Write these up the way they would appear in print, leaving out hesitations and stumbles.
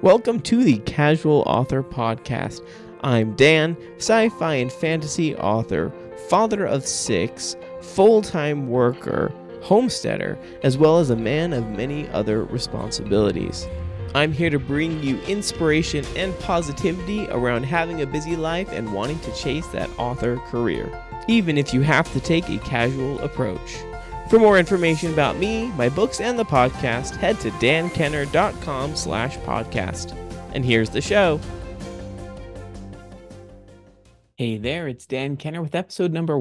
Welcome to the Casual Author Podcast. I'm Dan, sci-fi and fantasy author, father of 6, full-time worker, homesteader, as well as a man of many other responsibilities. I'm here to bring you inspiration and positivity around having a busy life and wanting to chase that author career, even if you have to take a casual approach. For more information about me, my books, and the podcast, head to dankenner.com/podcast. And here's the show. Hey there, it's Dan Kenner with episode number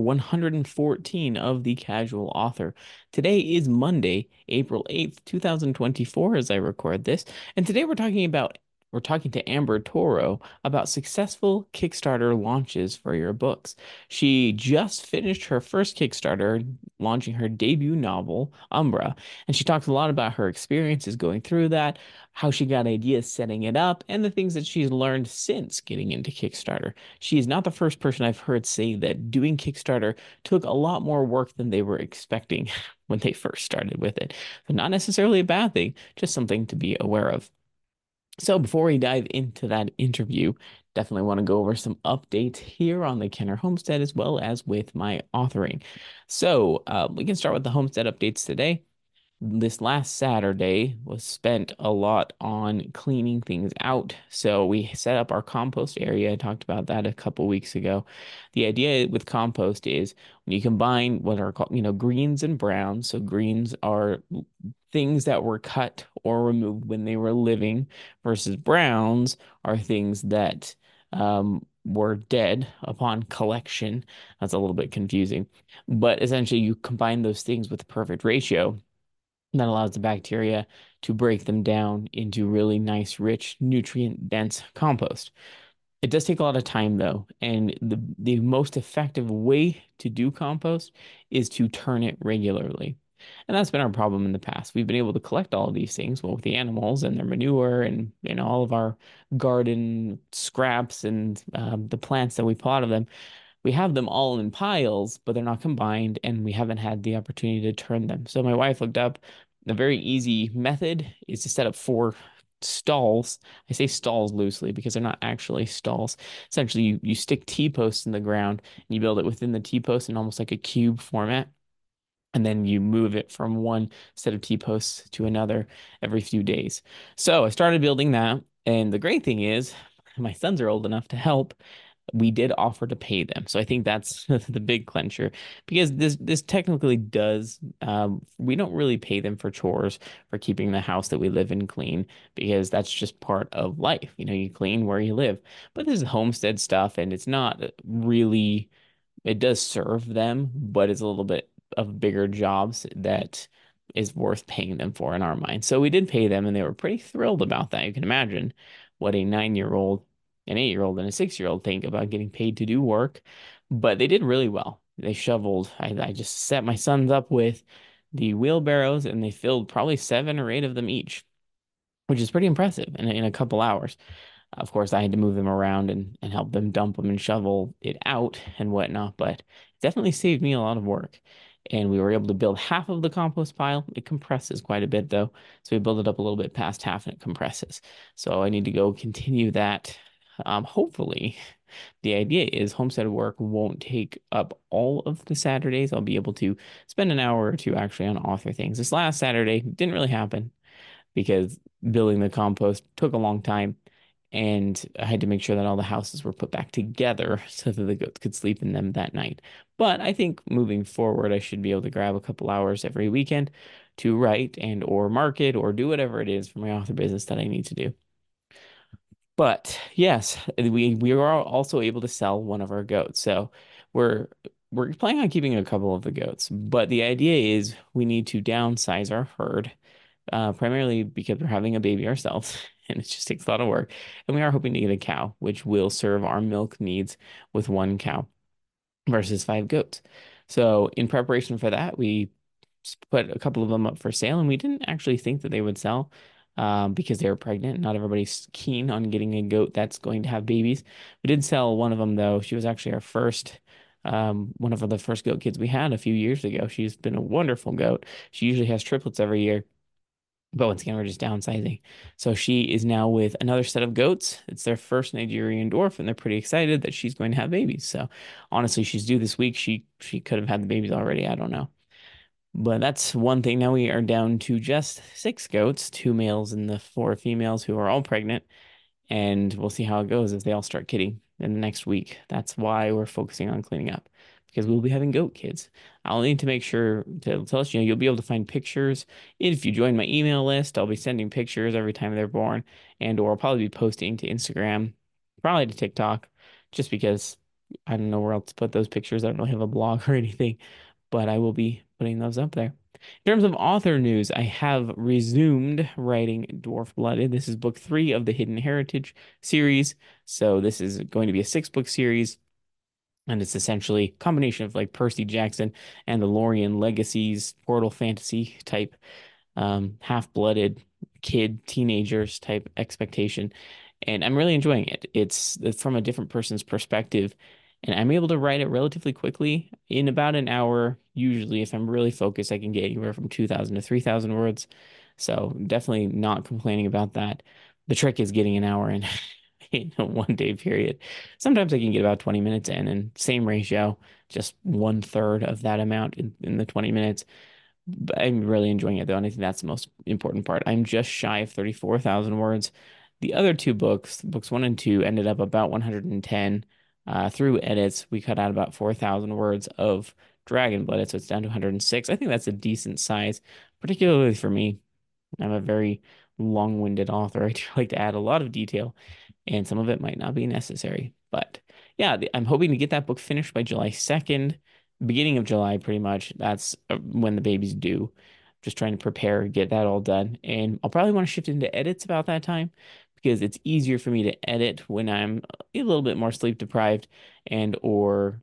114 of The Casual Author. Today is Monday, April 8th, 2024, as I record this. And today we're talking to Amber Toro about successful Kickstarter launches for your books. She just finished her first Kickstarter, launching her debut novel, Umbra, and she talks a lot about her experiences going through that, how she got ideas setting it up, and the things that she's learned since getting into Kickstarter. She is not the first person I've heard say that doing Kickstarter took a lot more work than they were expecting when they first started with it. But not necessarily a bad thing, just something to be aware of. So before we dive into that interview, definitely want to go over some updates here on the Kenner Homestead as well as with my authoring. So we can start with the homestead updates today. This last Saturday was spent a lot on cleaning things out. So we set up our compost area. I talked about that a couple weeks ago. The idea with compost is when you combine what are called, greens and browns. So greens are things that were cut or removed when they were living, versus browns are things that were dead upon collection. That's a little bit confusing. But essentially, you combine those things with the perfect ratio that allows the bacteria to break them down into really nice, rich, nutrient-dense compost. It does take a lot of time though, and the most effective way to do compost is to turn it regularly. And that's been our problem in the past. We've been able to collect all of these things, well, with the animals and their manure and all of our garden scraps and the plants that we pull out of them. We have them all in piles, but they're not combined, and we haven't had the opportunity to turn them. So my wife looked up a very easy method is to set up 4 stalls. I say stalls loosely because they're not actually stalls. Essentially, you stick T-posts in the ground and you build it within the T-post in almost like a cube format. And then you move it from one set of T-posts to another every few days. So I started building that. And the great thing is, my sons are old enough to help. We did offer to pay them. So I think that's the big clincher, because this technically does, we don't really pay them for chores for keeping the house that we live in clean, because that's just part of life. You clean where you live. But this is homestead stuff, and it's not really, it does serve them, but it's a little bit of bigger jobs that is worth paying them for in our mind. So we did pay them, and they were pretty thrilled about that. You can imagine what a 9-year-old, an 8-year-old, and a 6-year-old think about getting paid to do work. But they did really well. They shoveled. I just set my sons up with the wheelbarrows, and they filled probably 7 or 8 of them each, which is pretty impressive in a couple hours. Of course, I had to move them around and help them dump them and shovel it out and whatnot, but it definitely saved me a lot of work. And we were able to build half of the compost pile. It compresses quite a bit though. So we build it up a little bit past half and it compresses. So I need to go continue that. Hopefully, the idea is homestead work won't take up all of the Saturdays. I'll be able to spend an hour or two actually on author things. This last Saturday didn't really happen because building the compost took a long time, and I had to make sure that all the houses were put back together so that the goats could sleep in them that night. But I think moving forward, I should be able to grab a couple hours every weekend to write and or market or do whatever it is for my author business that I need to do. But yes, we are also able to sell one of our goats. So we're we're planning on keeping a couple of the goats, but the idea is we need to downsize our herd, primarily because we're having a baby ourselves, and it just takes a lot of work. And we are hoping to get a cow, which will serve our milk needs with 1 cow versus 5 goats. So in preparation for that, we put a couple of them up for sale, and we didn't actually think that they would sell because they were pregnant. Not everybody's keen on getting a goat that's going to have babies. We did sell one of them though. She was actually our first, one of the first goat kids we had a few years ago. She's been a wonderful goat. She usually has triplets every year. But once again, we're just downsizing. So she is now with another set of goats. It's their first Nigerian dwarf, and they're pretty excited that she's going to have babies. So honestly, she's due this week. She could have had the babies already. I don't know. But that's one thing. Now we are down to just six goats, two males and the four females who are all pregnant. And we'll see how it goes as they all start kidding in the next week. That's why we're focusing on cleaning up because we'll be having goat kids. I'll need to make sure to tell us, you'll be able to find pictures. If you join my email list, I'll be sending pictures every time they're born, and or I'll probably be posting to Instagram, probably to TikTok, just because I don't know where else to put those pictures. I don't really have a blog or anything, but I will be putting those up there. In terms of author news, I have resumed writing Dwarf Blooded. This is book three of the Hidden Heritage series. So this is going to be a six-book series, and it's essentially a combination of like Percy Jackson and the Lorien Legacies, Portal Fantasy type, half-blooded kid, teenagers type expectation. And I'm really enjoying it. It's from a different person's perspective, and I'm able to write it relatively quickly in about an hour. Usually, if I'm really focused, I can get anywhere from 2,000 to 3,000 words. So definitely not complaining about that. The trick is getting an hour in in a 1 day period. Sometimes I can get about 20 minutes in, and same ratio, just one third of that amount in the 20 minutes. But I'm really enjoying it though, and I think that's the most important part. I'm just shy of 34,000 words. The other two books, books one and two, ended up about 110. Through edits, we cut out about 4,000 words of Dragon Blooded, so it's down to 106. I think that's a decent size, particularly for me. I'm a very long-winded author. I do like to add a lot of detail, and some of it might not be necessary. But yeah, I'm hoping to get that book finished by July 2nd, beginning of July, pretty much. That's when the baby's due. Just trying to prepare, get that all done. And I'll probably want to shift into edits about that time because it's easier for me to edit when I'm a little bit more sleep deprived and or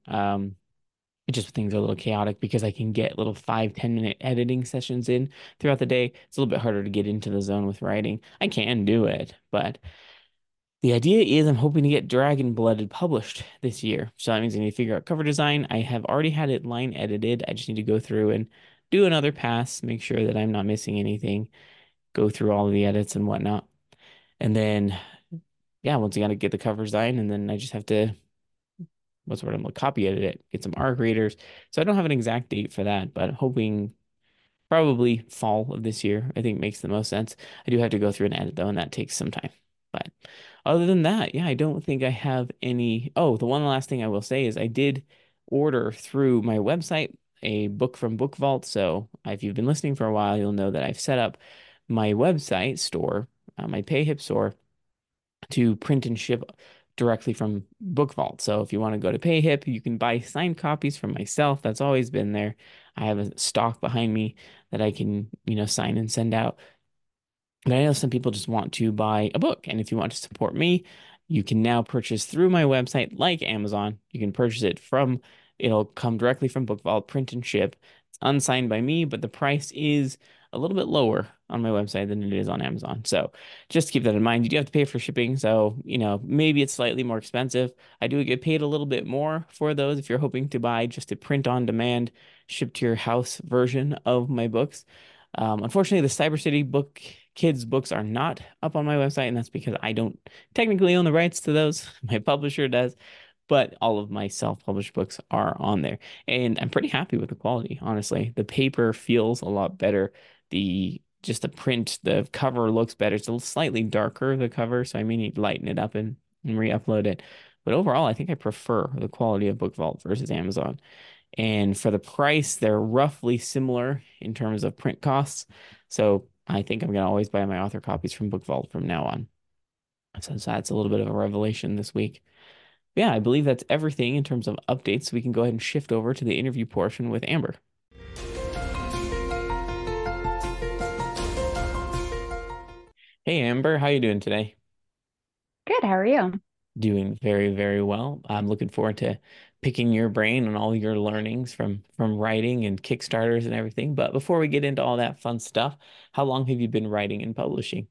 just things are a little chaotic because I can get little 5-10 minute editing sessions in throughout the day. It's a little bit harder to get into the zone with writing. I can do it, but the idea is I'm hoping to get Dragon Blooded published this year. So that means I need to figure out cover design. I have already had it line edited. I just need to go through and do another pass, make sure that I'm not missing anything, go through all of the edits and whatnot. And then, yeah, once I got to get the cover design, and then I just have to, what's the word, I'm gonna copy edit it, get some ARC readers. So I don't have an exact date for that, but I'm hoping probably fall of this year, I think makes the most sense. I do have to go through and edit though, and that takes some time. But other than that, yeah, I don't think I have any. Oh, the one last thing I will say is I did order through my website a book from Book Vault. So if you've been listening for a while, you'll know that I've set up my website store, my PayHip store, to print and ship directly from Book Vault. So if you want to go to PayHip, you can buy signed copies from myself. That's always been there. I have a stock behind me that I can, sign and send out. But I know some people just want to buy a book. And if you want to support me, you can now purchase through my website like Amazon. You can purchase it from, it'll come directly from Book Vault, print and ship. It's unsigned by me, but the price is a little bit lower on my website than it is on Amazon. So just keep that in mind. You do have to pay for shipping. So, maybe it's slightly more expensive. I do get paid a little bit more for those if you're hoping to buy just a print on demand, ship to your house version of my books. Unfortunately, the Cyber City book kids' books are not up on my website, and that's because I don't technically own the rights to those. My publisher does, but all of my self-published books are on there, and I'm pretty happy with the quality, honestly. The paper feels a lot better. The print, the cover looks better. It's a slightly darker, the cover, so I may need to lighten it up and re-upload it. But overall, I think I prefer the quality of Book Vault versus Amazon. And for the price, they're roughly similar in terms of print costs. So I think I'm going to always buy my author copies from Book Vault from now on. So that's a little bit of a revelation this week. Yeah, I believe that's everything in terms of updates. We can go ahead and shift over to the interview portion with Amber. Hey Amber, how you doing today? Good. How are you? Doing very, very well. I'm looking forward to picking your brain on all your learnings from writing and Kickstarters and everything. But before we get into all that fun stuff, how long have you been writing and publishing?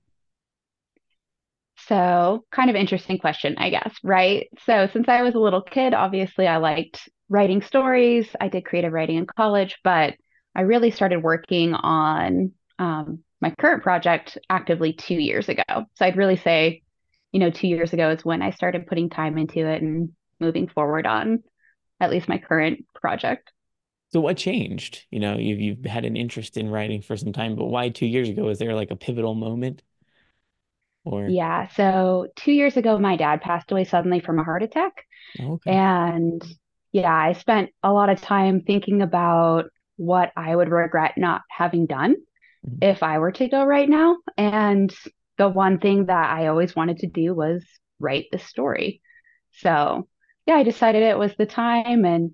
So, kind of interesting question, I guess, right? So, since I was a little kid, obviously I liked writing stories. I did creative writing in college, but I really started working on my current project actively 2 years ago. So I'd really say, 2 years ago is when I started putting time into it and moving forward on at least my current project. So what changed? You've had an interest in writing for some time, but why 2 years ago? Is there like a pivotal moment or Yeah. So 2 years ago, my dad passed away suddenly from a heart attack. oh, okay. And yeah, I spent a lot of time thinking about what I would regret not having done Mhm. if I were to go right now. And the one thing that I always wanted to do was write the story. So yeah, I decided it was the time. And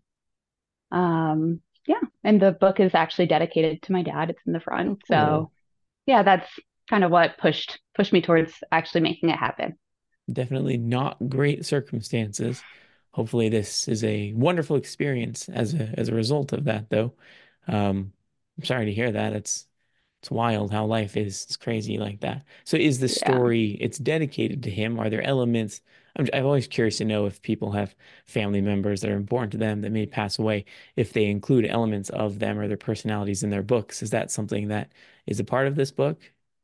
yeah, and the book is actually dedicated to my dad. It's in the Oh, front. cool. So yeah, that's kind of what pushed me towards actually making it happen. Definitely not great circumstances. Hopefully this is a wonderful experience as a result of that though. I'm sorry to hear that. It's wild how life is. It's crazy like that. So is the Yeah. story, it's dedicated to him? Are there elements? I'm always curious to know if people have family members that are important to them that may pass away, if they include elements of them or their personalities in their books. Is that something that is a part of this book?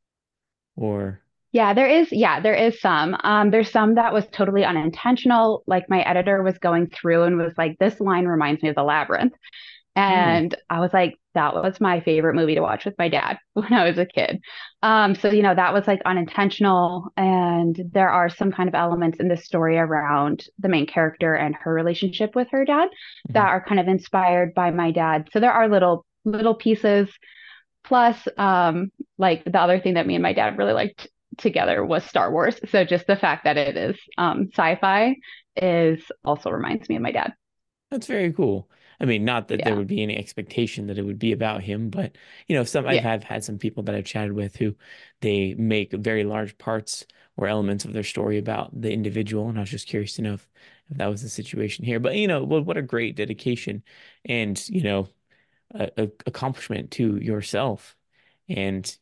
Or, Yeah, there is some. There's some that was totally unintentional. Like my editor was going through and was like, this line reminds me of The Labyrinth. hmm, And I was like, that was my favorite movie to watch with my dad when I was a kid. So, that was like unintentional. And there are some kind of elements in this story around the main character and her relationship with her dad mhm. that are kind of inspired by my dad. So there are little pieces. Plus, like the other thing that me and my dad really liked together was Star Wars. So just the fact that it is sci-fi is also reminds me of my dad. That's very cool. I mean, not that there Yeah. would be any expectation that it would be about him, but some I've Yeah. have had some people that I've chatted with who they make very large parts or elements of their story about the individual, and I was just curious to know if that was the situation here. But what a great dedication and a accomplishment to yourself. And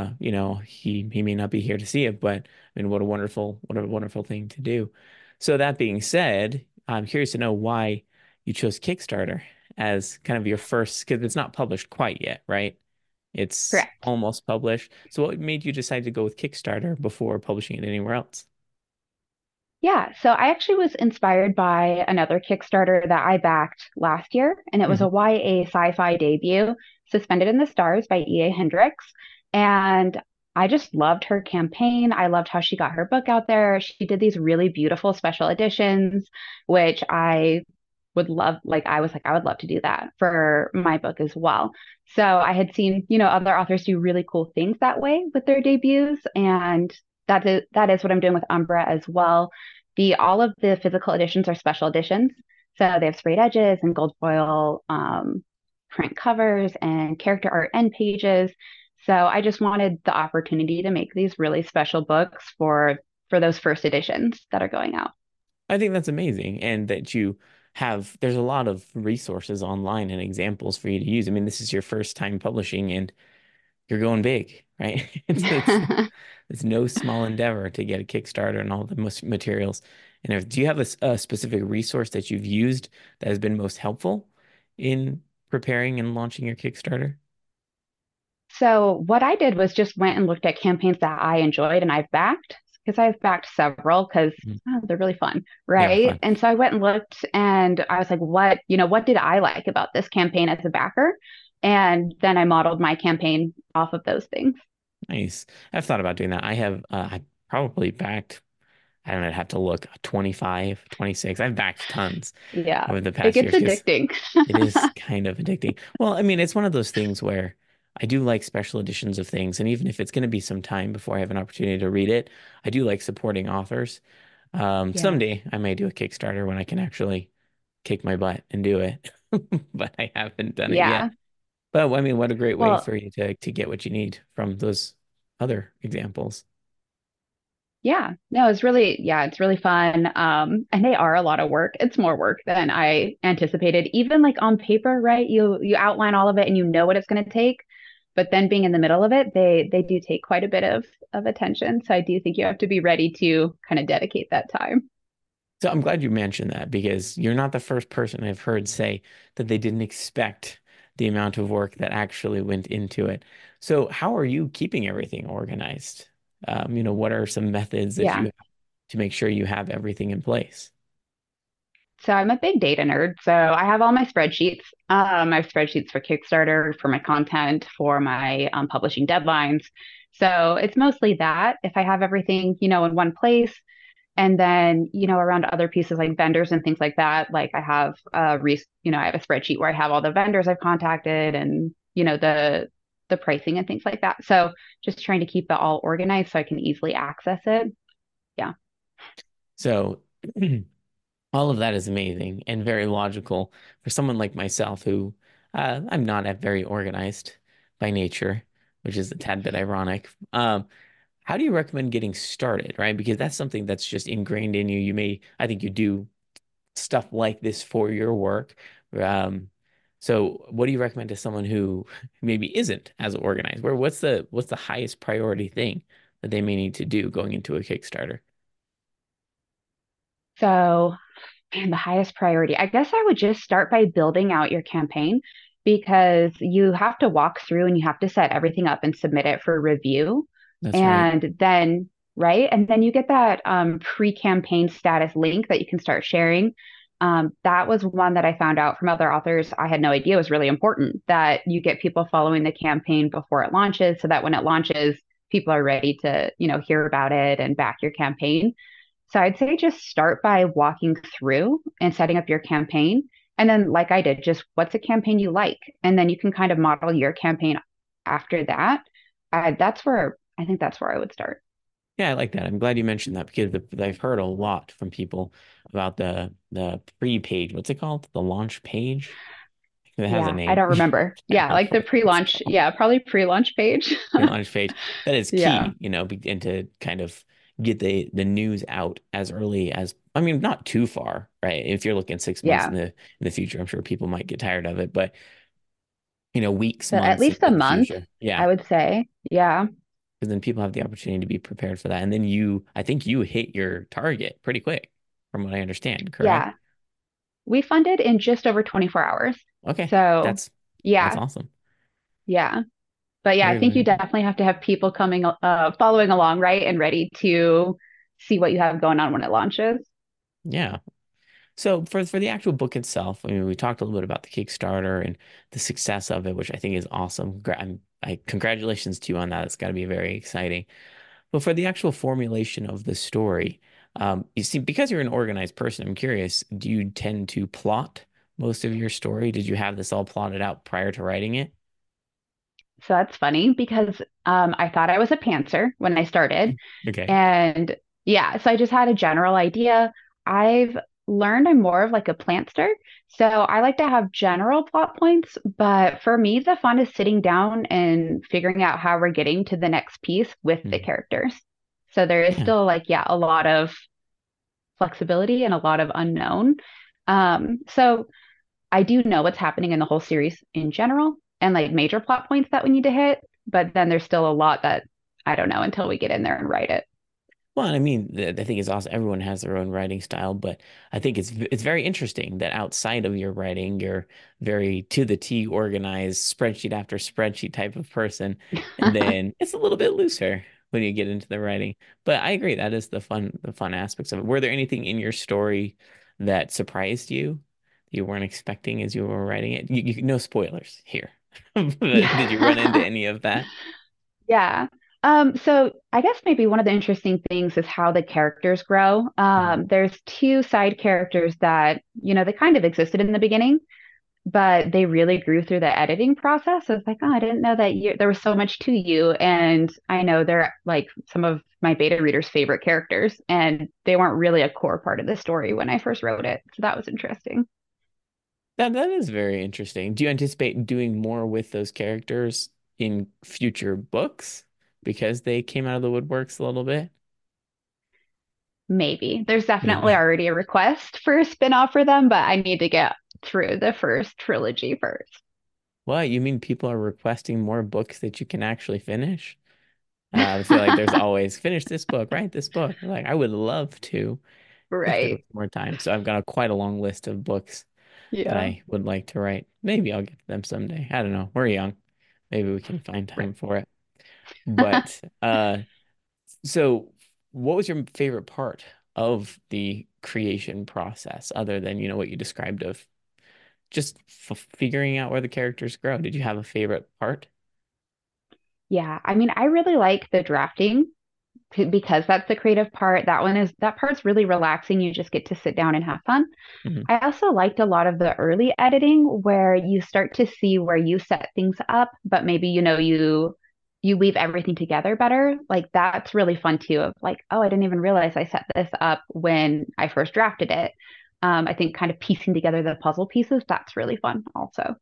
he may not be here to see it, but I mean, what a wonderful thing to do. So that being said, I'm curious to know why you chose Kickstarter as kind of your first, because it's not published quite yet, right? It's Correct. almost published. So what made you decide to go with Kickstarter before publishing it anywhere else? Yeah. So I actually was inspired by another Kickstarter that I backed last year, and it was a Mhm. YA sci-fi debut, Suspended in the Stars by E.A. Hendricks. And I just loved her campaign. I loved how she got her book out there. She did these really beautiful special editions, which I would love. Like, I was like, I would love to do that for my book as well. So I had seen, other authors do really cool things that way with their debuts. And that is what I'm doing with Umbra as well. The all of the physical editions are special editions. So they have sprayed edges and gold foil print covers and character art end pages. So I just wanted the opportunity to make these really special books for those first editions that are going out. I think that's amazing, and that there's a lot of resources online and examples for you to use. I mean, this is your first time publishing, and you're going big, right? It's no small endeavor to get a Kickstarter and all the materials. And do you have a specific resource that you've used that has been most helpful in preparing and launching your Kickstarter? So what I did was just went and looked at campaigns that I enjoyed and I've backed because I've backed several because Mhm. they're really fun, They are right? fun. And so I went and looked and I was like, what did I like about this campaign as a backer? And then I modeled my campaign off of those things. Nice. I've thought about doing that. I probably backed, I don't know, I'd have to look 25, 26. I've backed tons Yeah, over the it past gets years because addicting. it is kind of addicting. Well, I mean, it's one of those things where I do like special editions of things, and even if it's going to be some time before I have an opportunity to read it, I do like supporting authors. Yes. Someday I may do a Kickstarter when I can actually kick my butt and do it, but I haven't done it yet. Yeah. But I mean, what a great way Well, for you to get what you need from those other examples. yeah. No, it's really fun. And they are a lot of work. It's more work than I anticipated. Even like on paper, right? You outline all of it and you know what it's going to take. But then being in the middle of it, they do take quite a bit of attention. So I do think you have to be ready to kind of dedicate that time. So I'm glad you mentioned that because you're not the first person I've heard say that they didn't expect the amount of work that actually went into it. So how are you keeping everything organized? What are some methods that you Yeah. have to make sure you have everything in place? So I'm a big data nerd. So I have all my spreadsheets. I have spreadsheets for Kickstarter, for my content, for my publishing deadlines. So it's mostly that. If I have everything, in one place, and then, around other pieces like vendors and things like that, like I have a spreadsheet where I have all the vendors I've contacted and, the pricing and things like that. So just trying to keep it all organized so I can easily access it. Yeah. So all of that is amazing and very logical for someone like myself who I'm not very organized by nature, which is a tad bit ironic. How do you recommend getting started, right? Because that's something that's just ingrained in you. I think you do stuff like this for your work. Um, so what do you recommend to someone who maybe isn't as organized? What's the highest priority thing that they may need to do going into a Kickstarter? So, man, the highest priority, I guess I would just start by building out your campaign because you have to walk through and you have to set everything up and submit it for review. That's right. And then, right. And then you get that pre-campaign status link that you can start sharing. That was one that I found out from other authors. I had no idea was really important that you get people following the campaign before it launches so that when it launches, people are ready to, hear about it and back your campaign. So I'd say just start by walking through and setting up your campaign. And then, like I did, just what's a campaign you like? And then you can kind of model your campaign after that. I think that's where I would start. Yeah, I like that. I'm glad you mentioned that because I've heard a lot from people about the pre-page. What's it called? The launch page? It has a Yeah, I name. don't remember. Can't Yeah, remember like the what it's pre-launch. called. Yeah, probably pre-launch page. Pre-launch page. That is Yeah. key, and to kind of get the news out as early as, I mean, not too far, right? If you're looking 6 months Yeah. in the future, I'm sure people might get tired of it, but weeks, So at months least a into the month, future. Yeah. I would say. Yeah. Because then people have the opportunity to be prepared for that. And then I think you hit your target pretty quick, from what I understand, correct? Yeah. We funded in just over 24 hours. Okay. So That's yeah. awesome. Yeah. But yeah, I Very, think you very good. definitely have to have people following along, right? And ready to see what you have going on when it launches. Yeah. So for the actual book itself, I mean, we talked a little bit about the Kickstarter and the success of it, which I think is awesome. Congratulations to you on that. It's got to be very exciting. But for the actual formulation of the story, you see, because you're an organized person, I'm curious, do you tend to plot most of your story? Did you have this all plotted out prior to writing it? So that's funny because I thought I was a pantser when I started. Okay. And yeah, so I just had a general idea. I've learned I'm more of like a plantster. So I like to have general plot points, but for me, the fun is sitting down and figuring out how we're getting to the next piece with the Hmm. characters. So there is Yeah. still like, yeah, a lot of flexibility and a lot of unknown. So I do know what's happening in the whole series in general and like major plot points that we need to hit, but then there's still a lot that I don't know until we get in there and write it. Well, I mean, the thing is also everyone has their own writing style, but I think it's very interesting that outside of your writing, you're very to the T organized spreadsheet after spreadsheet type of person, and then it's a little bit looser when you get into the writing. But I agree, that is the fun aspects of it. Were there anything in your story that surprised you, you weren't expecting as you were writing it? No spoilers here, but did you run into Yeah. any of that? Yeah. So I guess maybe one of the interesting things is how the characters grow. Mhm. There's two side characters that, they kind of existed in the beginning, but they really grew through the editing process. So it's like, oh, I didn't know that there was so much to you. And I know they're like some of my beta readers' favorite characters, and they weren't really a core part of the story when I first wrote it. So that was interesting. That is very interesting. Do you anticipate doing more with those characters in future books because they came out of the woodworks a little bit? Maybe. There's definitely Maybe. already a request for a spin-off for them, but I need to get through the first trilogy first. What, you mean people are requesting more books that you can actually finish? I feel like there's always finish this book, write this book. Like I would love to if there was Right. more time. So I've got quite a long list of books that Yeah. I would like to write. Maybe I'll get to them someday. I don't know. We're young. Maybe we can find time for it. But so what was your favorite part of the creation process other than, what you described of just f figuring out where the characters grow? Did you have a favorite part? Yeah. I mean, I really like the drafting because that's the creative part. That part's really relaxing. You just get to sit down and have fun. Hmm. I also liked a lot of the early editing where you start to see where you set things up, but maybe you weave everything together better. Like that's really fun too. Of like, oh, I didn't even realize I set this up when I first drafted it. I think kind of piecing together the puzzle pieces, that's really fun also.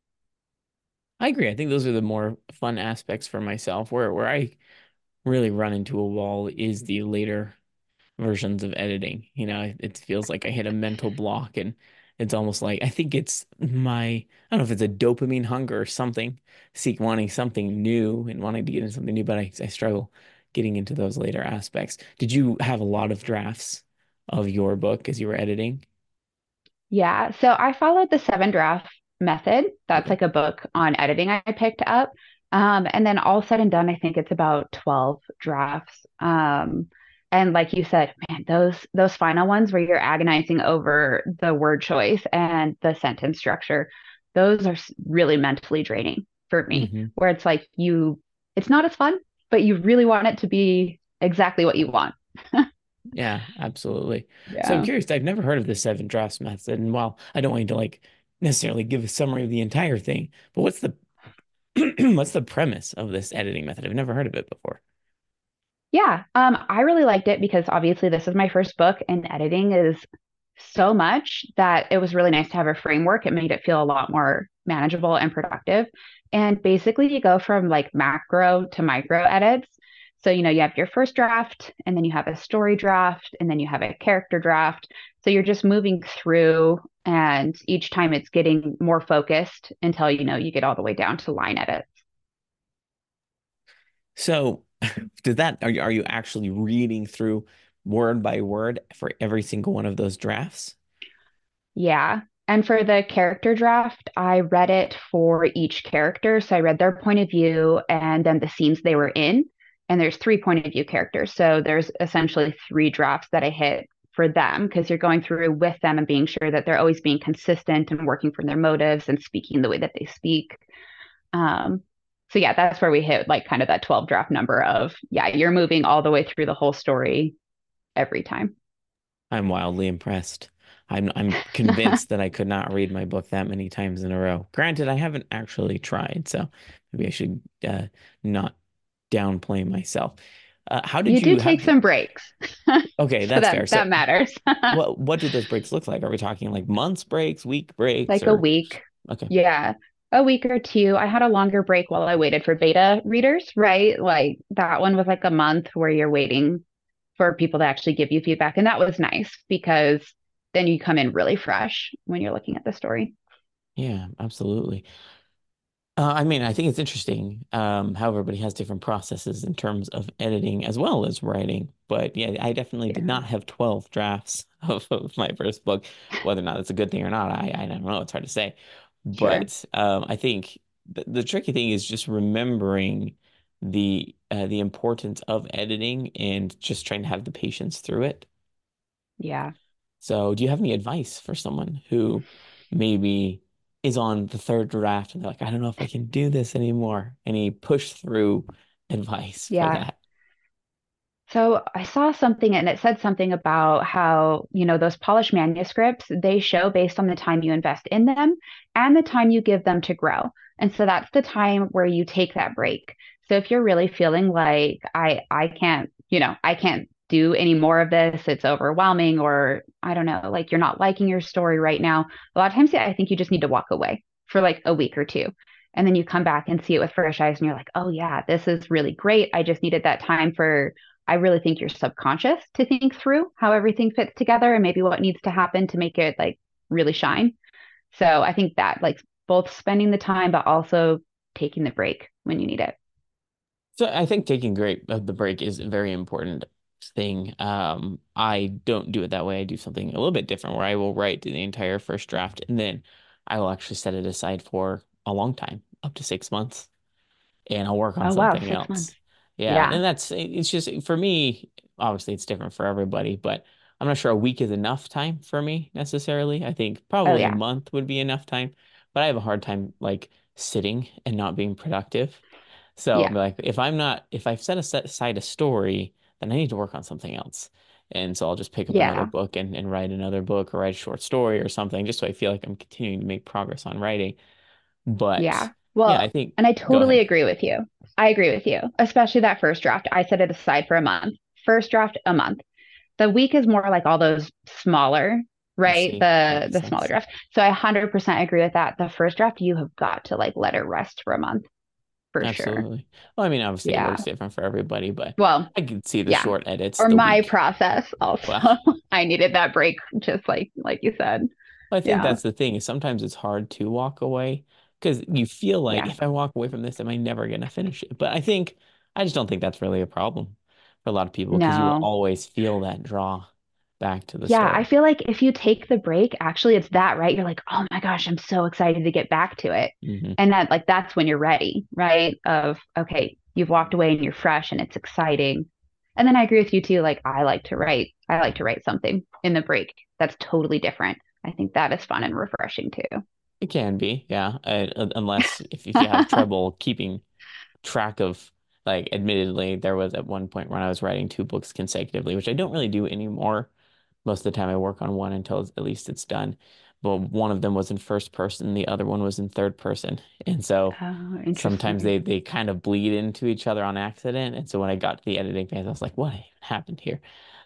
I agree. I think those are the more fun aspects for myself. Where I really run into a wall is the later versions of editing. It feels like I hit a mental block, and it's almost like I think it's I don't know if it's a dopamine hunger or something, wanting something new and wanting to get into something new, but I struggle getting into those later aspects. Did you have a lot of drafts of your book as you were editing? Yeah. So I followed the 7 draft method. That's Okay. like a book on editing I picked up. And then all said and done, I think it's about 12 drafts. And like you said, man, those final ones where you're agonizing over the word choice and the sentence structure, those are really mentally draining for me, Hmm. where it's like it's not as fun, but you really want it to be exactly what you want. Yeah, absolutely. So I'm Yeah. curious, I've never heard of the 7 drafts method. And while I don't want you to like necessarily give a summary of the entire thing, but what's the what's the premise of this editing method? I've never heard of it before. Yeah, I really liked it because obviously this is my first book and editing is so much that it was really nice to have a framework. It made it feel a lot more manageable and productive. And basically, you go from like macro to micro edits. So, you have your first draft, and then you have a story draft, and then you have a character draft. So you're just moving through, and each time it's getting more focused until, you get all the way down to line edits. So does that are you actually reading through word by word for every single one of those drafts? Yeah. And for the character draft, I read it for each character. So I read their point of view and then the scenes they were in. And there's 3 point of view characters. So there's essentially 3 drafts that I hit for them because you're going through with them and being sure that they're always being consistent and working from their motives and speaking the way that they speak. Um, so yeah, that's where we hit like kind of that 12 draft number of, yeah, you're moving all the way through the whole story every time. I'm wildly impressed. I'm convinced that I could not read my book that many times in a row. Granted, I haven't actually tried, so maybe I should not downplay myself. How did You do you take have some breaks. Okay, So that's that fair. So that matters. what do those breaks look like? Are we talking like months breaks, week breaks, Like a or week. okay. Yeah. A week or two. I had a longer break while I waited for beta readers, right? Like that one was like a month where you're waiting for people to actually give you feedback. And that was nice because then you come in really fresh when you're looking at the story. Yeah, absolutely. I mean, I think it's interesting how everybody has different processes in terms of editing as well as writing. But yeah, I definitely did Yeah. not have 12 drafts of my first book. Whether or not that's a good thing or not, I don't know. It's hard to say. Sure. But I think the tricky thing is just remembering the importance of editing and just trying to have the patience through it. Yeah. So, do you have any advice for someone who maybe is on the third draft and they're like, I don't know if I can do this anymore? Any push through advice for Yeah. that? So I saw something and it said something about how, those polished manuscripts, they show based on the time you invest in them and the time you give them to grow. And so that's the time where you take that break. So if you're really feeling like I can't, I can't do any more of this, it's overwhelming, or I don't know, like you're not liking your story right now, a lot of times, yeah, I think you just need to walk away for like a week or two. And then you come back and see it with fresh eyes and you're like, oh yeah, this is really great. I just needed that time for I really think you're subconscious to think through how everything fits together and maybe what needs to happen to make it like really shine. So I think that like both spending the time, but also taking the break when you need it. So, I think taking the break is a very important thing. I don't do it that way. I do something a little bit different where I will write the entire first draft and then I will actually set it aside for a long time, up to 6 months, and I'll work on Oh, wow, something 6 months. else. Yeah, Yeah. and it's just for me, obviously it's different for everybody, but I'm not sure a week is enough time for me necessarily. I think Oh, probably a yeah. month would be enough time, but I have a hard time like sitting and not being productive. So Yeah. like if I've set aside a story, then I need to work on something else. And so I'll just pick up another Yeah. book and write another book or write a short story or something, just so I feel like I'm continuing to make progress on writing. But Yeah. yeah, I Well, think and I go totally ahead. agree with you. I agree with you, especially that first draft. I set it aside for a month. First draft, a month. The week is more like all those smaller, I right? see. That The makes the smaller sense. drafts. So I 100% agree with that. The first draft, you have got to like let it rest for a month for sure. Absolutely. Well, I mean, obviously it Yeah. works different for everybody, but Well, I can see the yeah. short edits, Or the my week. process also. Well, I needed that break, just like you said. I think Yeah. that's the thing is sometimes it's hard to walk away because you feel like Yeah. if I walk away from this, am I never going to finish it? But I just don't think that's really a problem for a lot of people because you will No. always feel that draw back to the Yeah, I story. feel like if you take the break, actually it's that, right? You're like, "Oh my gosh, I'm so excited to get back to it." Hmm. And that like that's when you're ready, right? Of okay, you've walked away and you're fresh and it's exciting. And then I agree with you too, like I like to write. I like to write something in the break that's totally different. I think that is fun and refreshing too. It can be, yeah, unless if you have trouble keeping track of like admittedly there was at one point when I was writing two books consecutively, which I don't really do anymore. Most of the time I work on one until at least it's done. But one of them was in first person, the other one was in third person. And so Oh, sometimes interesting. they kind of bleed into each other on accident. And so when I got to the editing phase, I was like, what even happened here?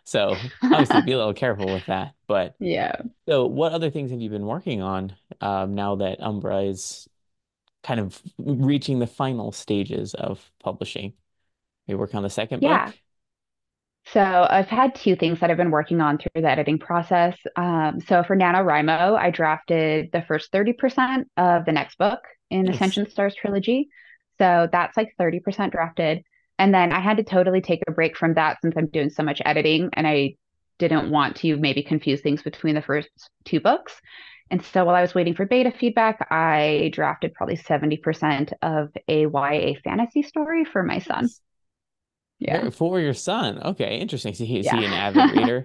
So obviously be a little careful with that. But Yeah. so what other things have you been working on now that Umbra is kind of reaching the final stages of publishing? Are you working on the second book? Yeah. So I've had two things that I've been working on through the editing process. So for NaNoWriMo, I drafted the first 30% of the next book in Nice. Ascension Stars trilogy. So that's like 30% drafted. And then I had to totally take a break from that since I'm doing so much editing and I didn't want to maybe confuse things between the first two books. And so while I was waiting for beta feedback, I drafted probably 70% of a YA fantasy story for my son. Nice. Yeah. Very for your son. Okay, interesting. Is Yeah. he an avid reader?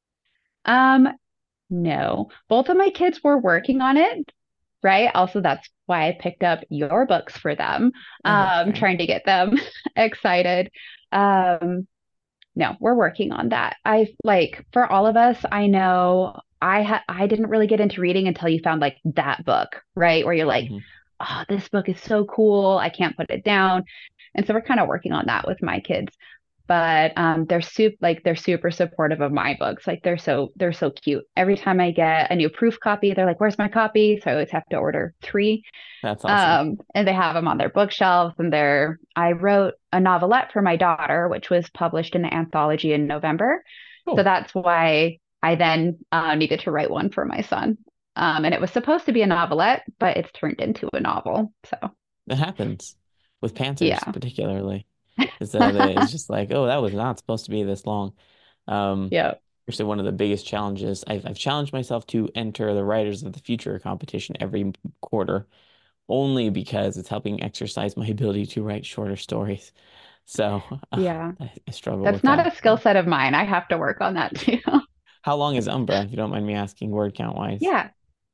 Um, No, both of my kids were working on it, right? Also, that's why I picked up your books for them, Okay, fair. trying to get them excited. Um, no, we're working on that. I like for all of us, I know I didn't really get into reading until you found like that book, right? Where you're like, Hmm. oh, this book is so cool. I can't put it down. And so we're kind of working on that with my kids, but they're super supportive of my books. Like they're so cute. Every time I get a new proof copy, they're like, "Where's my copy?" So I always have to order three. That's awesome. And they have them on their bookshelves. And I wrote a novelette for my daughter, which was published in the anthology in November. So Cool. that's why I then needed to write one for my son. And it was supposed to be a novelette, but it's turned into a novel. So It happens with Panthers, yeah, particularly. It's just like, oh, that was not supposed to be this long. Um, yeah, Actually, one of the biggest challenges I've challenged myself to enter the Writers of the Future competition every quarter, only because it's helping exercise my ability to write shorter stories. So yeah. I struggle That's with not that. a skill But set of mine. I have to work on that too. how long is Umbra, if you don't mind me asking, word count wise? Yeah.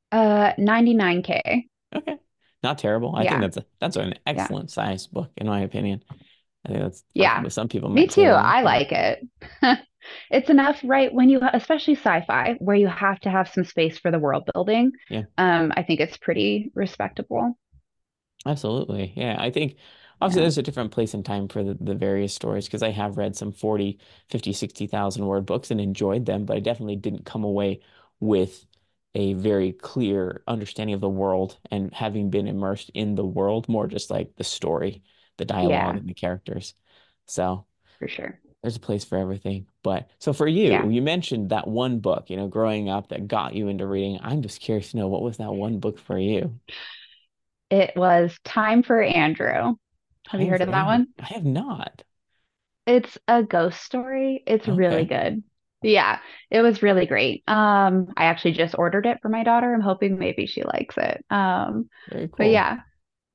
99K. Okay. Not terrible. I think Yeah. that's an Yeah. excellent size book, in my opinion. I think that's Yeah. some people Me might too. say long, I but like it. It's enough, right? Especially sci-fi, where you have to have some space for the world building. yeah, I think it's pretty respectable. absolutely. Yeah, I think obviously Yeah. there's a different place and time for the various stories because I have read some 40, 50, 60,000 word books and enjoyed them, but I definitely didn't come away with a very clear understanding of the world and having been immersed in the world, more just like the story, the dialogue, Yeah, and the characters. So. for sure. There's a place for everything. But so for you, Yeah. you mentioned that one book, growing up that got you into reading. I'm just curious to know what was that one book for you? It was Time for Andrew. Have you Time heard for of that Andrew. one? I have not. It's a ghost story. It's really Okay. good. Yeah, it was really great. I actually just ordered it for my daughter. I'm hoping maybe she likes it. Very But cool. yeah,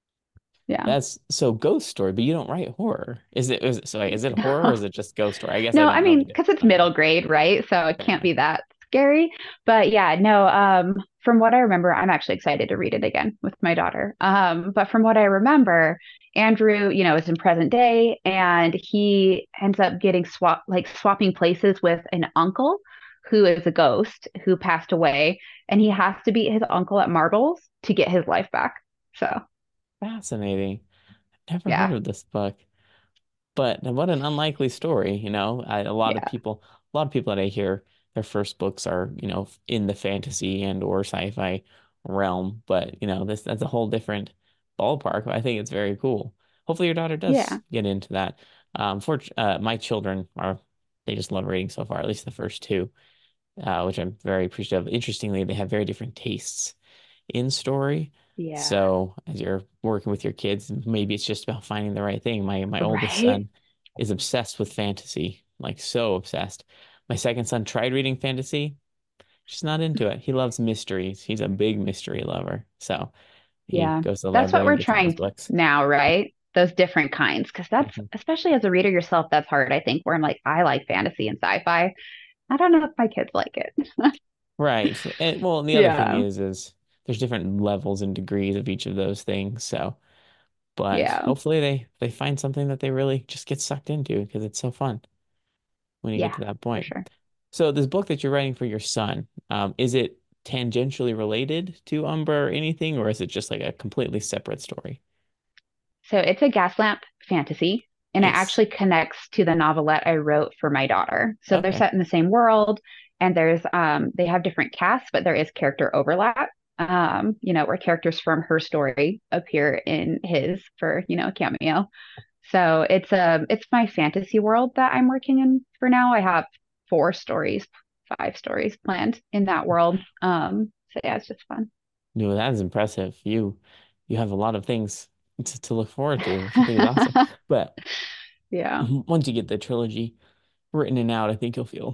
yeah. That's so ghost story, but you don't write horror. Is it horror or is it just ghost story? I guess I No, I don't know the mean, difference. because it's Okay, middle grade, right? So it fair can't enough. be that scary. But yeah, no, from what I remember, I'm actually excited to read it again with my daughter. But from what I remember, Andrew, is in present day and he ends up getting swapping places with an uncle who is a ghost who passed away, and he has to beat his uncle at marbles to get his life back. So Fascinating. Never heard yeah, of this book. But what an unlikely story, you know. yeah, A lot of people that I hear, their first books are, in the fantasy and or sci-fi realm. But that's a whole different ballpark. I think it's very cool. Hopefully, your daughter does yeah, get into that. My children they just love reading so far, at least the first two, which I'm very appreciative of. Interestingly, they have very different tastes in story. yeah. So as you're working with your kids, maybe it's just about finding the right thing. My oldest Right? son is obsessed with fantasy, like so obsessed. My second son tried reading fantasy, just not into it. He loves mysteries. He's a big mystery lover. So he Yeah, goes to the that's what library and we're gets all those trying books. now, right? Those different kinds, because that's Mhm. especially as a reader yourself, that's hard, I think, where I'm like, I like fantasy and sci-fi. I don't know if my kids like it. Right. And the other thing Yeah, is there's different levels and degrees of each of those things. So, but yeah, hopefully they find something that they really just get sucked into because it's so fun when you get yeah, to that for point. sure. So this book that you're writing for your son, is it tangentially related to Umbra or anything, or is it just like a completely separate story? So it's a Gaslamp fantasy, and it Nice. actually connects to the novelette I wrote for my daughter. So they're Okay. set in the same world, and they have different casts, but there is character overlap. Where characters from her story appear in his for, a cameo. So it's my fantasy world that I'm working in for now. I have 4 stories, 5 stories planned in that world. So yeah, it's just fun. No, that is impressive. You have a lot of things to look forward to, which I think is awesome. But Yeah. once you get the trilogy written and out, I think you'll feel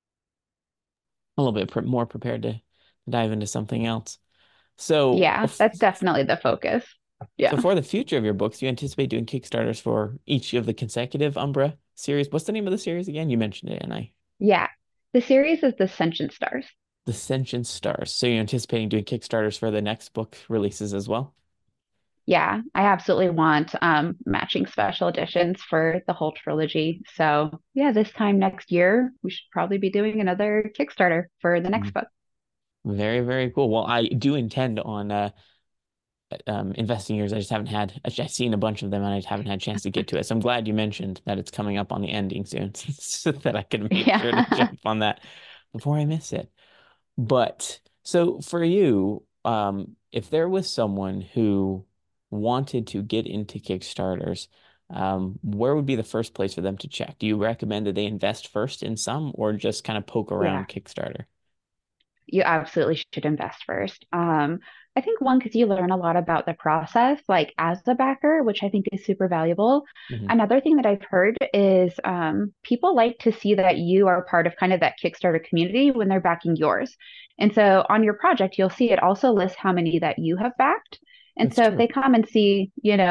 a little bit more prepared to dive into something else. So, Yeah, that's definitely the focus. so Yeah. for the future of your books, do you anticipate doing Kickstarters for each of the consecutive Umbra series? What's the name of the series again? You mentioned it, and Yeah. The series is the Sentient Stars. The Sentient Stars. So you're anticipating doing Kickstarters for the next book releases as well? Yeah, I absolutely want matching special editions for the whole trilogy. So yeah, this time next year, we should probably be doing another Kickstarter for the next Mm. book. Very, very cool. Well, I do intend on investing yours. I just haven't had, I've seen a bunch of them and I just haven't had a chance to get to it. So I'm glad you mentioned that it's coming up on the ending soon so that I can make sure to Yeah. jump on that before I miss it. But so for you, if there was someone who wanted to get into Kickstarters, where would be the first place for them to check? Do you recommend that they invest first in some or just kind of poke Yeah. around Kickstarter? You absolutely should invest first. I think one, because you learn a lot about the process, like as a backer, which I think is super valuable. Hmm. Another thing that I've heard is people like to see that you are part of kind of that Kickstarter community when they're backing yours. And so on your project, you'll see it also lists how many that you have backed. And That's so if true. they come and see,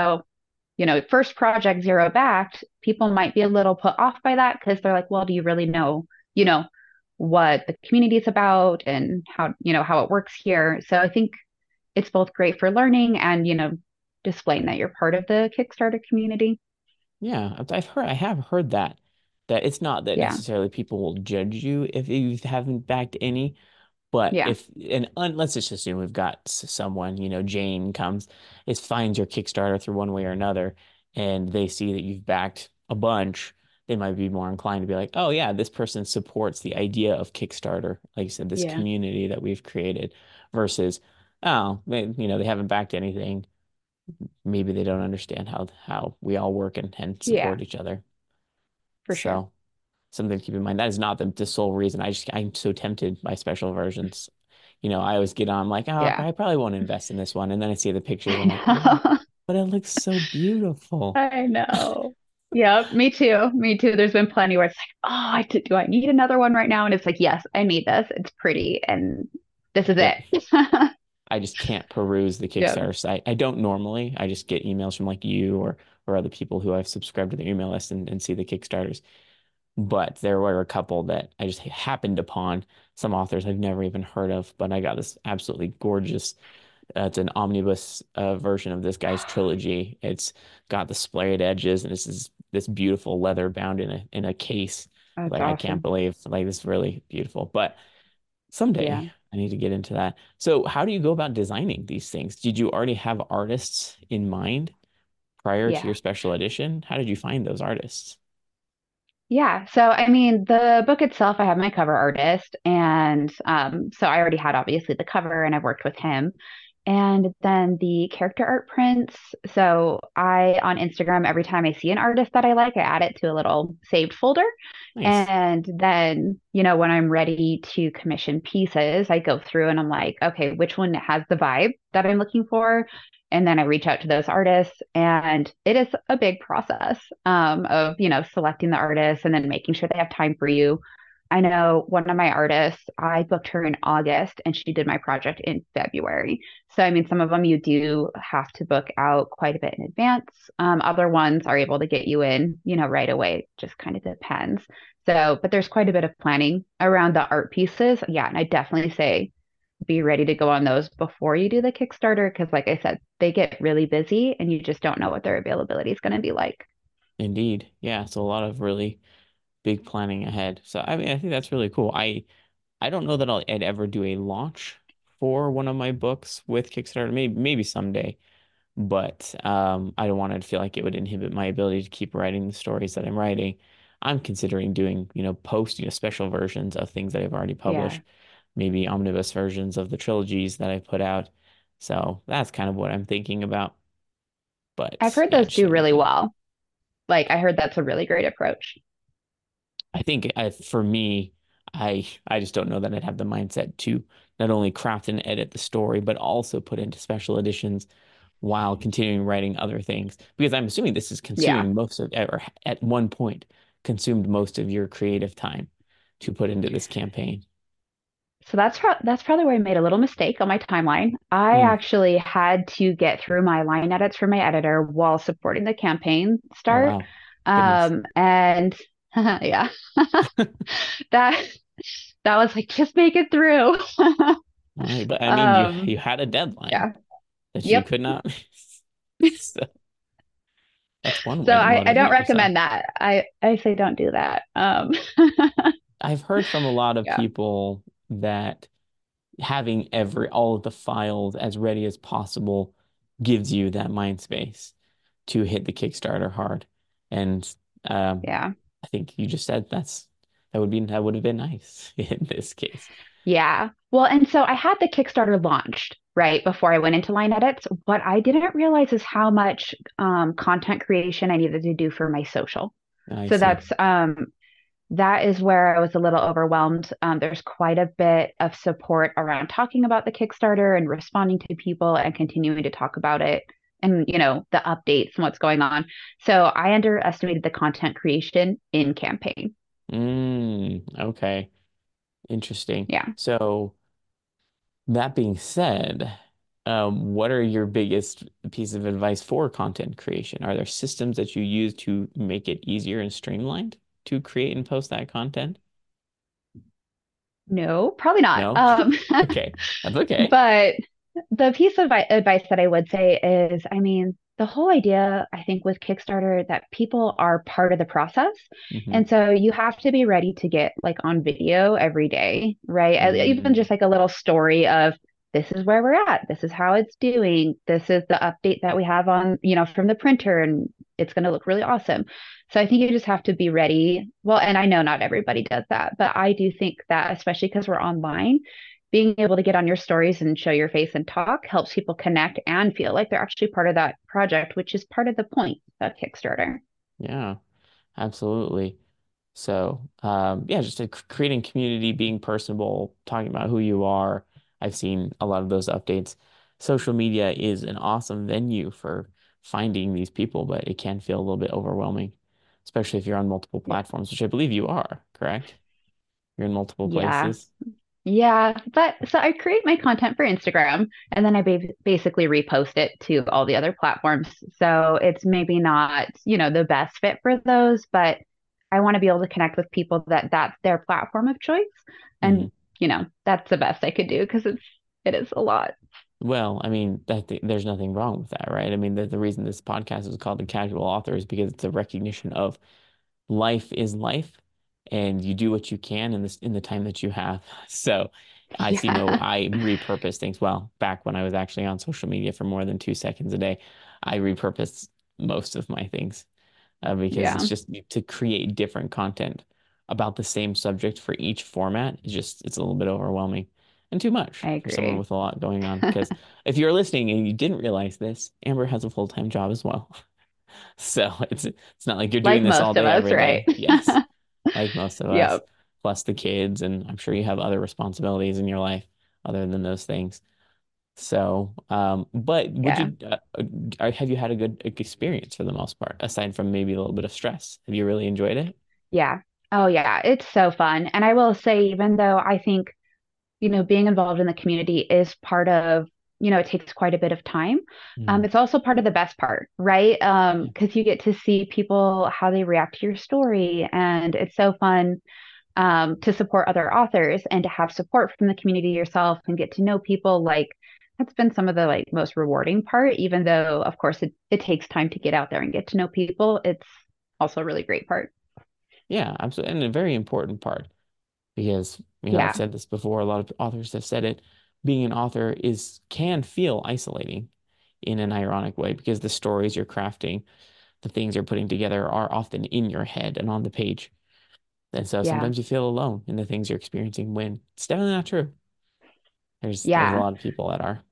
first project 0 backed, people might be a little put off by that because they're like, well, do you really know, you know, what the community is about and how it works here. So I think it's both great for learning and, displaying that you're part of the Kickstarter community. Yeah, I have heard that it's not that Yeah. necessarily people will judge you if you haven't backed any. But Yeah. let's just assume we've got someone, Jane comes, finds your Kickstarter through one way or another, and they see that you've backed a bunch, they might be more inclined to be like, oh yeah, this person supports the idea of Kickstarter, like you said, this Yeah. community that we've created, versus, oh, they haven't backed anything. Maybe they don't understand how we all work and Yeah, support each other. for sure. So something to keep in mind. That is not the sole reason. I'm so tempted by special versions. I always get on like, oh, Yeah. I probably won't invest in this one. And then I see the pictures. I'm like, oh, but it looks so beautiful. I know. Yep, me too. Me too. There's been plenty where it's like, oh, do I need another one right now? And it's like, yes, I need this. It's pretty, and this is Yep. it. I just can't peruse the Yep. Kickstarter site. I don't normally. I just get emails from like you or other people who I've subscribed to their email list and see the Kickstarters. But there were a couple that I just happened upon, some authors I've never even heard of, but I got this absolutely gorgeous, it's an omnibus version of this guy's trilogy. It's got the splayed edges and this beautiful leather bound in a case. That's Like I can't awesome. believe like this is really beautiful. But Yeah. someday I need to get into that. So how do you go about designing these things? Did you already have artists in mind prior to your Yeah. special edition? How did you find those artists? Yeah. So, I mean, the book itself, I have my cover artist. And so I already had obviously the cover and I've worked with him. And then the character art prints. So I, on Instagram, every time I see an artist that I like, I add it to a little saved folder. Nice. And then, when I'm ready to commission pieces, I go through and I'm like, okay, which one has the vibe that I'm looking for? And then I reach out to those artists, and it is a big process of, selecting the artists and then making sure they have time for you. I know one of my artists, I booked her in August and she did my project in February. So, I mean, some of them you do have to book out quite a bit in advance. Other ones are able to get you in, right away. It just kind of depends. So, but there's quite a bit of planning around the art pieces. Yeah. And I definitely say be ready to go on those before you do the Kickstarter. Cause like I said, they get really busy and you just don't know what their availability is going to be like. Indeed. Yeah, it's a lot of really big planning ahead. So I mean, I think that's really cool. I don't know that I'd ever do a launch for one of my books with Kickstarter. Maybe someday, but I don't want to feel like it would inhibit my ability to keep writing the stories that I'm writing. I'm considering doing, special versions of things that I've already Yeah. published, maybe omnibus versions of the trilogies that I put out. So that's kind of what I'm thinking about. I've But heard yeah, those just do really everything. well. Like I heard that's a really great approach. I think for me, I just don't know that I'd have the mindset to not only craft and edit the story, but also put into special editions while continuing writing other things. Because I'm assuming this is Yeah. consuming most of, or at one point, consumed most of your creative time to put into this campaign. So that's probably where I made a little mistake on my timeline. I Mm. actually had to get through my line edits for my editor while supporting the campaign Oh start. wow, goodness. And yeah, that that was like just make it through. All right, but I mean, you um, you had a deadline yeah, that you yep. could not. So that's one So way to I don't motivate yourself. recommend that. I say don't do that. I've heard from a lot of Yeah, people that having all of the files as ready as possible gives you that mind space to hit the Kickstarter hard. And um, yeah. I think you just said that would have been nice in this case. Yeah. Well, and so I had the Kickstarter launched right before I went into line edits. What I didn't realize is how much content creation I needed to do for my social. I So see. that is where I was a little overwhelmed. There's quite a bit of support around talking about the Kickstarter and responding to people and continuing to talk about it and the updates and what's going on. So I underestimated the content creation in campaign. Okay. Interesting. Yeah. So that being said, what are your biggest piece of advice for content creation? Are there systems that you use to make it easier and streamlined to create and post that content? No, probably not. No? Okay. That's okay. But the piece of advice that I would say is, I mean, the whole idea, I think, with Kickstarter that people are part of the process. Hmm. And so you have to be ready to get like on video every day, right? Even Mm, just like a little story of this is where we're at, this is how it's doing, this is the update that we have on, from the printer, and it's going to look really awesome. So I think you just have to be ready. Well, and I know not everybody does that, but I do think that, especially because we're online, being able to get on your stories and show your face and talk helps people connect and feel like they're actually part of that project, which is part of the point of Kickstarter. yeah, absolutely. So, yeah, just creating community, being personable, talking about who you are. I've seen a lot of those updates. Social media is an awesome venue for finding these people, but it can feel a little bit overwhelming. especially if you're on multiple Yeah. platforms, which I believe you are, correct? You're in multiple Yeah. places. Yeah, but so I create my content for Instagram and then I basically repost it to all the other platforms. So it's maybe not, the best fit for those, but I want to be able to connect with people that that's their platform of choice. Hmm. And, that's the best I could do because it is a lot. Well, I mean, there's nothing wrong with that, right? I mean, the reason this podcast is called The Casual Author is because it's a recognition of life is life, and you do what you can in the time that you have. So Yeah. I repurpose things. Well, back when I was actually on social media for more than 2 seconds a day, I repurposed most of my things because it's Yeah, just to create different content about the same subject for each format. It's a little bit overwhelming and too much I for someone agree. with a lot going on. Because if you're listening and you didn't realize this, Amber has a full-time job as well. So it's not like you're doing Like this all most of day us, every right? day. Yes, like most of us, Yep. plus the kids, and I'm sure you have other responsibilities in your life other than those things. So, but would Yeah. you have you had a good experience for the most part, aside from maybe a little bit of stress? Have you really enjoyed it? Yeah. Oh, yeah. It's so fun. And I will say, even though I think being involved in the community is part of, it takes quite a bit of time. Mm, It's also part of the best part, right? yeah. Because you get to see people, how they react to your story. And it's so fun to support other authors and to have support from the community yourself and get to know people. Like, that's been some of the like most rewarding part, even though, of course, it takes time to get out there and get to know people. It's also a really great part. Yeah, absolutely, and a very important part because I've Yeah. said this before. A lot of authors have said it. Being an author is can feel isolating in an ironic way because the stories you're crafting, the things you're putting together are often in your head and on the page. And so Yeah. sometimes you feel alone in the things you're experiencing when it's definitely not true. There's a Yeah. lot of people that are.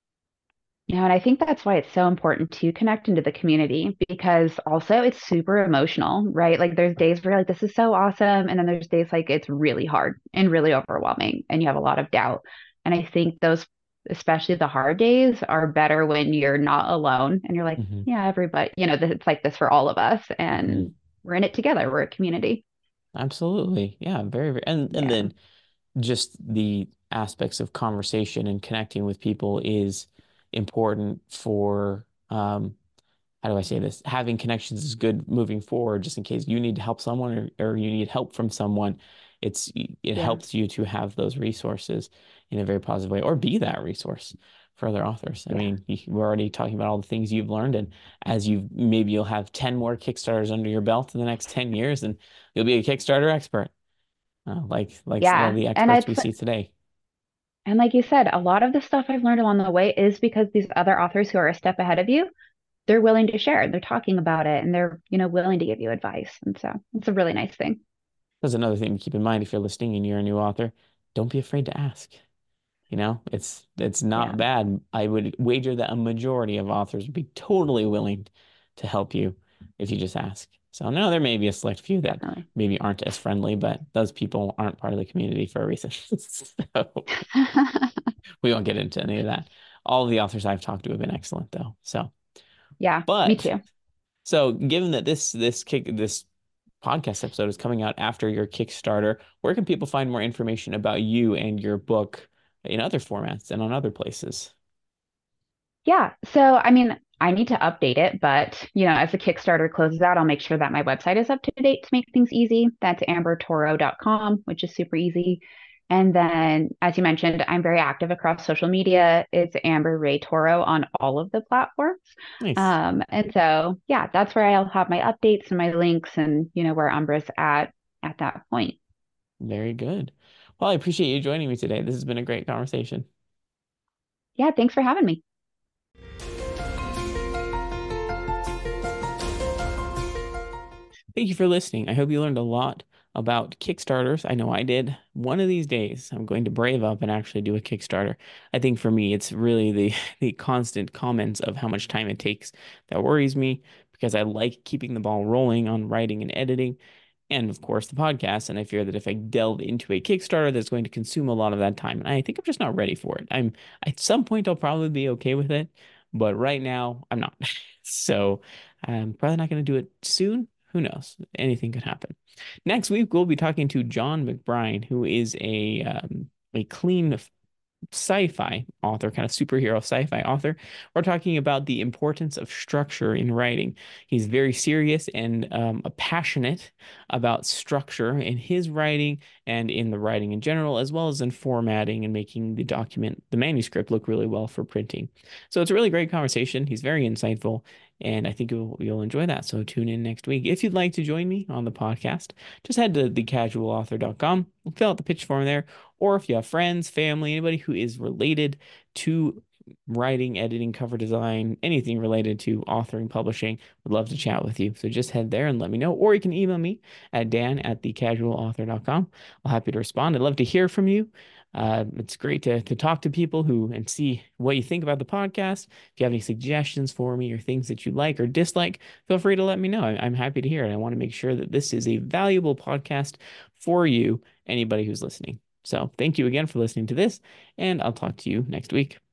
And I think that's why it's so important to connect into the community because also it's super emotional, right? Like there's days where you're like, this is so awesome. And then there's days like it's really hard and really overwhelming and you have a lot of doubt. And I think those, especially the hard days, are better when you're not alone and you're like, Hmm. yeah, everybody, it's like this for all of us Hmm. and we're in it together. We're a community. Absolutely. Yeah, very, very. And Yeah. then just the aspects of conversation and connecting with people is important for how do I say this? Having connections is good moving forward, just in case you need to help someone or you need help from someone. It Yeah. helps you to have those resources in a very positive way, or be that resource for other authors. I Yeah. mean, we're already talking about all the things you've learned, and as maybe you'll have 10 more Kickstarters under your belt in the next 10 years, and you'll be a Kickstarter expert, like a lot of Yeah. the And experts we it's, see today. and like you said, a lot of the stuff I've learned along the way is because these other authors who are a step ahead of you, they're willing to share. They're talking about it and they're, willing to give you advice. And so it's a really nice thing. That's another thing to keep in mind if you're listening and you're a new author. Don't be afraid to ask. It's not Yeah, bad. I would wager that a majority of authors would be totally willing to help you if you just ask. So no, there may be a select few that definitely. maybe aren't as friendly, but those people aren't part of the community for a reason. So we won't get into any of that. All of the authors I've talked to have been excellent though. Yeah, me But too. given that this podcast episode is coming out after your Kickstarter, where can people find more information about you and your book in other formats and on other places? Yeah. So, I mean, I need to update it, but, as the Kickstarter closes out, I'll make sure that my website is up to date to make things easy. That's ambertoro.com, which is super easy. And then, as you mentioned, I'm very active across social media. It's Amber Ray Toro on all of the platforms. Nice. And so, yeah, that's where I'll have my updates and my links and, where Umbra's at that point. Very good. Well, I appreciate you joining me today. This has been a great conversation. Yeah, thanks for having me. Thank you for listening. I hope you learned a lot about Kickstarters. I know I did. One of these days, I'm going to brave up and actually do a Kickstarter. I think for me, it's really the the constant comments of how much time it takes that worries me because I like keeping the ball rolling on writing and editing, and of course the podcast. And I fear that if I delve into a Kickstarter, that's going to consume a lot of that time. And I think I'm just not ready for it. I'm at some point I'll probably be okay with it, but right now I'm not. So I'm probably not going to do it soon, who knows? Anything could happen. Next week, we'll be talking to John McBride, who is a clean sci-fi author, kind of superhero sci-fi author. We're talking about the importance of structure in writing. He's very serious and passionate about structure in his writing and in the writing in general, as well as in formatting and making the document, the manuscript, look really well for printing. So it's a really great conversation. He's very insightful, and I think you'll enjoy that. So tune in next week. If you'd like to join me on the podcast, just head to thecasualauthor.com, fill out the pitch form there, or if you have friends, family, anybody who is related to writing, editing, cover design, anything related to authoring, publishing, would love to chat with you. So just head there and let me know. Or you can email me at dan@thecasualauthor.com. I'm happy to respond. I'd love to hear from you. It's great to talk to people who and see what you think about the podcast. If you have any suggestions for me or things that you like or dislike, feel free to let me know. I'm happy to hear it. I want to make sure that this is a valuable podcast for you, anybody who's listening. So thank you again for listening to this, and I'll talk to you next week.